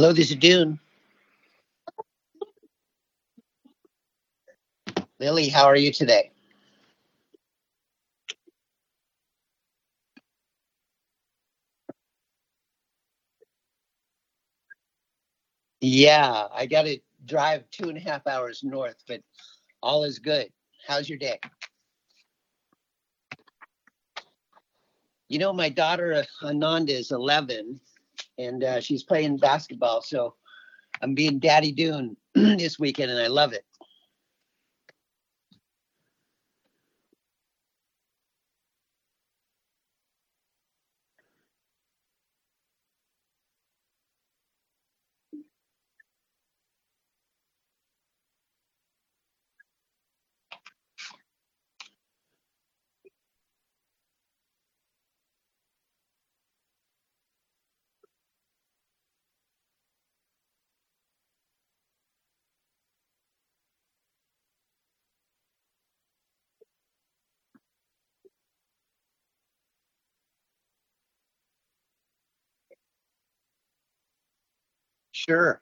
Hello, this is Dune. Lily, how are you today? Yeah, I got to drive 2.5 hours north, but all is good. How's your day? My daughter Ananda is 11 and she's playing basketball. So I'm being Daddy Dune this weekend and I love it. Sure.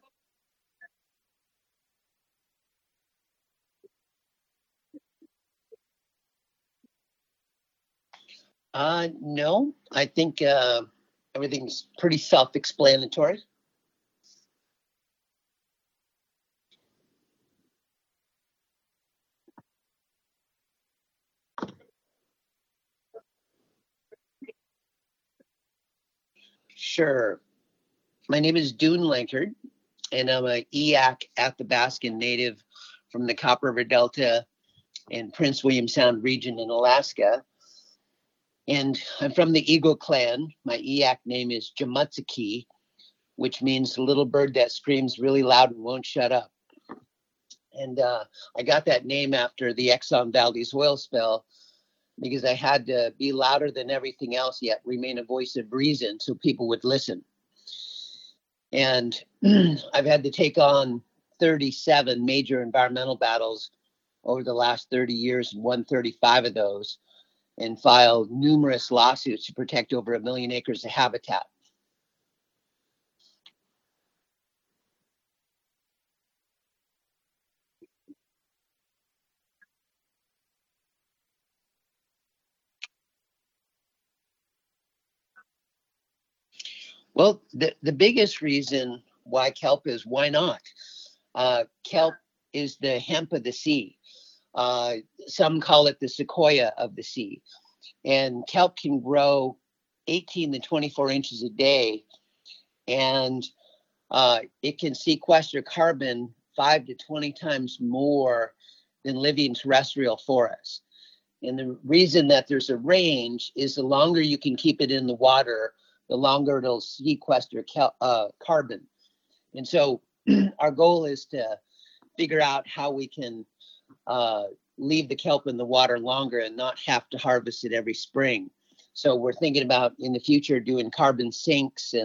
No, I think everything's pretty self explanatory. Sure. My name is Dune Lankard and I'm a EAC Athabascan native from the Copper River Delta and Prince William Sound region in Alaska. And I'm from the Eagle clan. My EAC name is Jamutsuki, which means the little bird that screams really loud and won't shut up. And I got that name after the Exxon Valdez oil spill because I had to be louder than everything else, yet remain a voice of reason so people would listen. And I've had to take on 37 major environmental battles over the last 30 years, and won 35 of those, and filed numerous lawsuits to protect over 1 million acres of habitat. Well, the biggest reason why kelp is why not? Kelp is the hemp of the sea. Uh, some call it the sequoia of the sea. And kelp can grow 18 to 24 inches a day, and it can sequester carbon 5 to 20 times more than living terrestrial forests. And the reason that there's a range is the longer you can keep it in the water, the longer it'll sequester carbon. And so our goal is to figure out how we can uh, leave the kelp in the water longer and not have to harvest it every spring. So we're thinking about in the future doing carbon sinks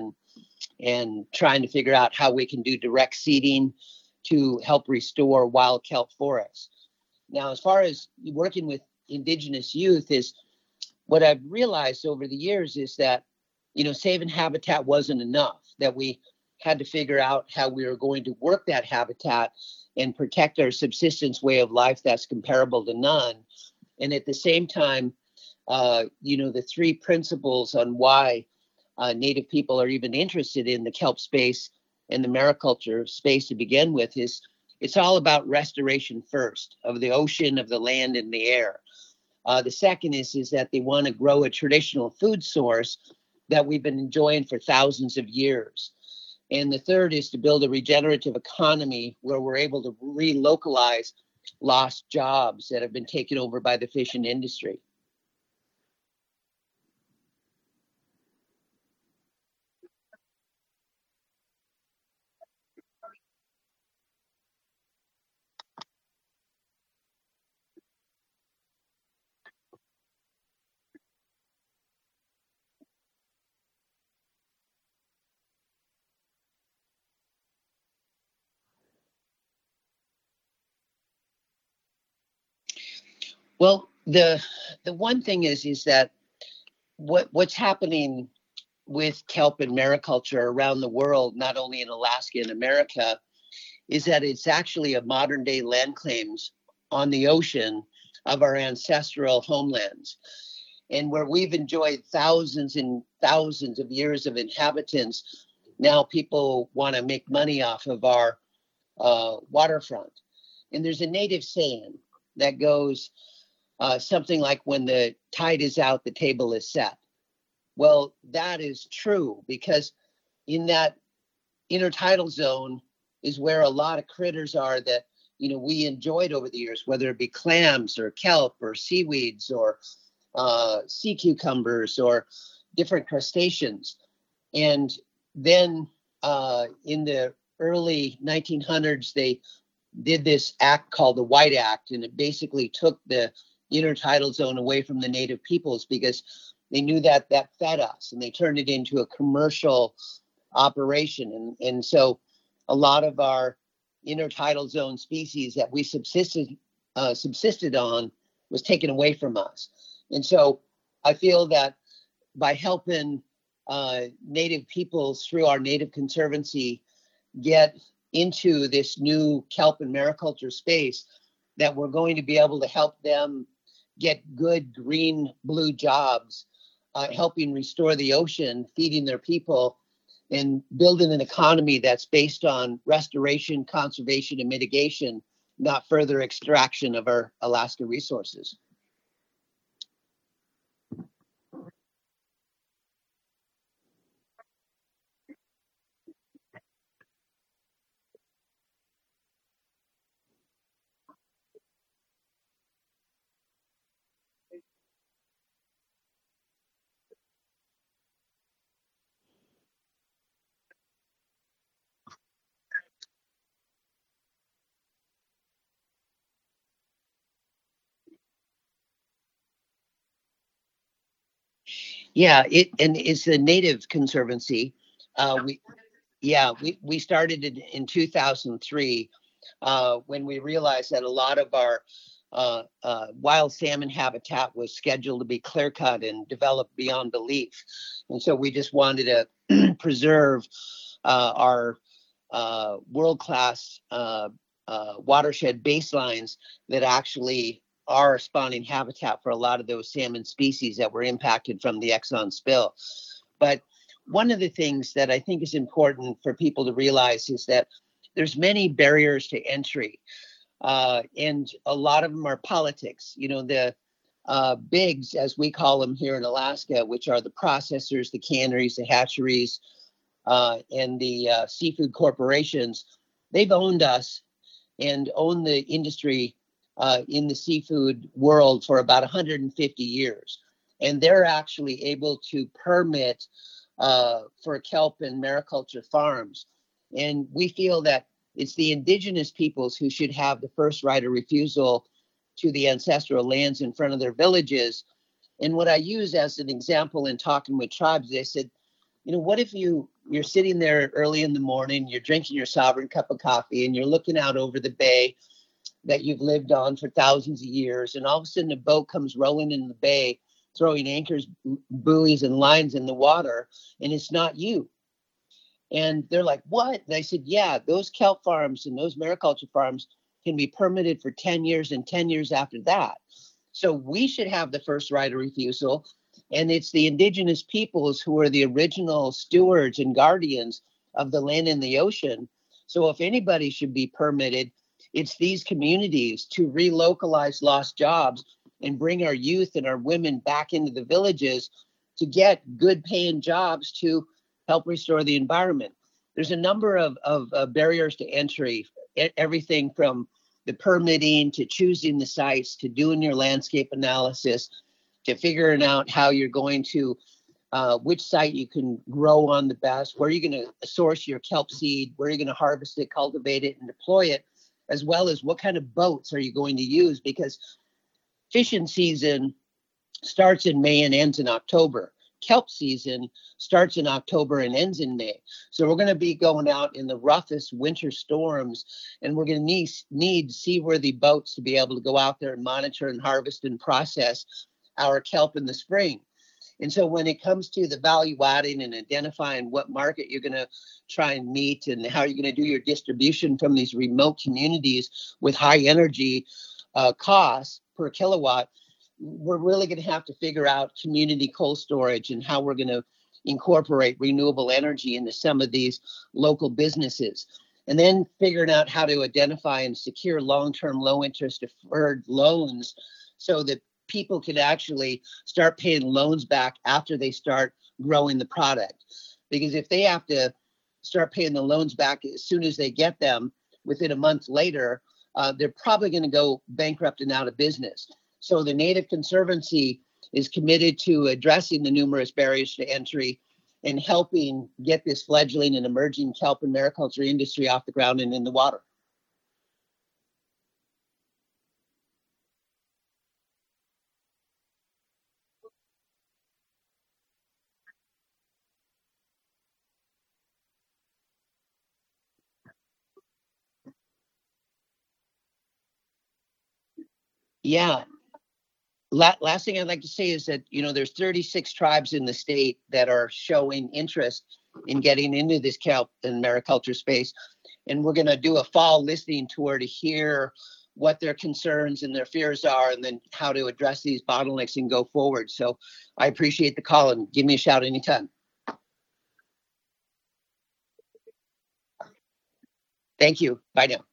and trying to figure out how we can do direct seeding to help restore wild kelp forests. Now, as far as working with indigenous youth, is what I've realized over the years is that, saving habitat wasn't enough, that we had to figure out how we were going to work that habitat and protect our subsistence way of life that's comparable to none. And at the same time, the three principles on why Native people are even interested in the kelp space and the mariculture space to begin with is it's all about restoration first of the ocean, of the land, and the air. The second is that they want to grow a traditional food source that we've been enjoying for thousands of years. And the third is to build a regenerative economy where we're able to relocalize lost jobs that have been taken over by the fishing industry. Well, the one thing is that what's happening with kelp and mariculture around the world, not only in Alaska and America, is that it's actually a modern day land claims on the ocean of our ancestral homelands. And where we've enjoyed thousands and thousands of years of inhabitants, now people want to make money off of our waterfront. And there's a native saying that goes something like, when the tide is out, the table is set. Well, that is true, because in that intertidal zone is where a lot of critters are that, you know, we enjoyed over the years, whether it be clams or kelp or seaweeds or sea cucumbers or different crustaceans. And then in the early 1900s, they did this act called the White Act, and it basically took the intertidal zone away from the native peoples because they knew that that fed us, and they turned it into a commercial operation. And so a lot of our intertidal zone species that we subsisted on was taken away from us. And so I feel that by helping native peoples through our Native Conservancy get into this new kelp and mariculture space, that we're going to be able to help them get good green blue jobs, helping restore the ocean, feeding their people, and building an economy that's based on restoration, conservation, and mitigation, not further extraction of our Alaska resources. Yeah, it's a Native Conservancy. We started it in 2003 when we realized that a lot of our wild salmon habitat was scheduled to be clear cut and developed beyond belief. And so we just wanted to preserve our world class watershed baselines that actually are spawning habitat for a lot of those salmon species that were impacted from the Exxon spill. But one of the things that I think is important for people to realize is that there's many barriers to entry, and a lot of them are politics. You know, the bigs, as we call them here in Alaska, which are the processors, the canneries, the hatcheries, and the seafood corporations, they've owned us and owned the industry in the seafood world for about 150 years. And they're actually able to permit for kelp and mariculture farms. And we feel that it's the indigenous peoples who should have the first right of refusal to the ancestral lands in front of their villages. And what I use as an example in talking with tribes, they said, you know, what if you're sitting there early in the morning, you're drinking your sovereign cup of coffee, and you're looking out over the bay that you've lived on for thousands of years, and all of a sudden a boat comes rolling in the bay, throwing anchors, buoys, and lines in the water, and it's not you. And they're like, what? And I said, yeah, those kelp farms and those mariculture farms can be permitted for 10 years and 10 years after that. So we should have the first right of refusal. And it's the indigenous peoples who are the original stewards and guardians of the land and the ocean. So if anybody should be permitted, it's these communities to relocalize lost jobs and bring our youth and our women back into the villages to get good paying jobs to help restore the environment. There's a number of barriers to entry, everything from the permitting to choosing the sites to doing your landscape analysis to figuring out how you're going to which site you can grow on the best, where you're going to source your kelp seed, where you're going to harvest it, cultivate it, and deploy it, as well as what kind of boats are you going to use, because fishing season starts in May and ends in October. Kelp season starts in October and ends in May. So we're going to be going out in the roughest winter storms, and we're going to need seaworthy boats to be able to go out there and monitor and harvest and process our kelp in the spring. And so when it comes to the value adding and identifying what market you're going to try and meet and how you're going to do your distribution from these remote communities with high energy costs per kilowatt, we're really going to have to figure out community cold storage and how we're going to incorporate renewable energy into some of these local businesses. And then figuring out how to identify and secure long-term low interest deferred loans so that people can actually start paying loans back after they start growing the product. Because if they have to start paying the loans back as soon as they get them within a month later, they're probably going to go bankrupt and out of business. So the Native Conservancy is committed to addressing the numerous barriers to entry and helping get this fledgling and emerging kelp and mariculture industry off the ground and in the water. Yeah. Last thing I'd like to say is that, there's 36 tribes in the state that are showing interest in getting into this kelp and mariculture space. And we're going to do a fall listening tour to hear what their concerns and their fears are, and then how to address these bottlenecks and go forward. So I appreciate the call, and give me a shout anytime. Thank you. Bye now.